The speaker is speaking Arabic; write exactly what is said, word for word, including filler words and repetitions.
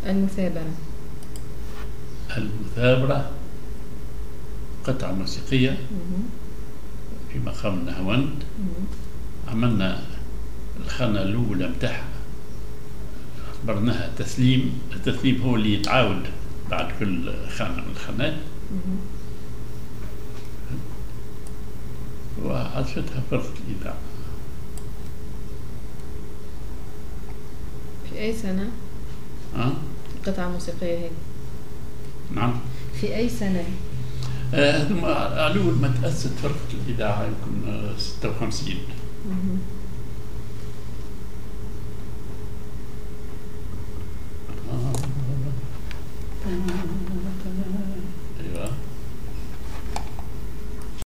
المثابرة. المثابرة قطعة موسيقية في مقام النهاوند. عملنا الخانة الأولى متاعها اعتبرناها تسليم. التسليم هو اللي يتعاود بعد كل خانة من الخانات، وعزفتها فرقة الإذاعة. في أي سنة؟ أه؟ القطعة الموسيقية هذه؟ نعم. في أي سنة؟ هذوما آه على أول ما تأسست فرقة الإذاعة يمكن ستة وخمسين.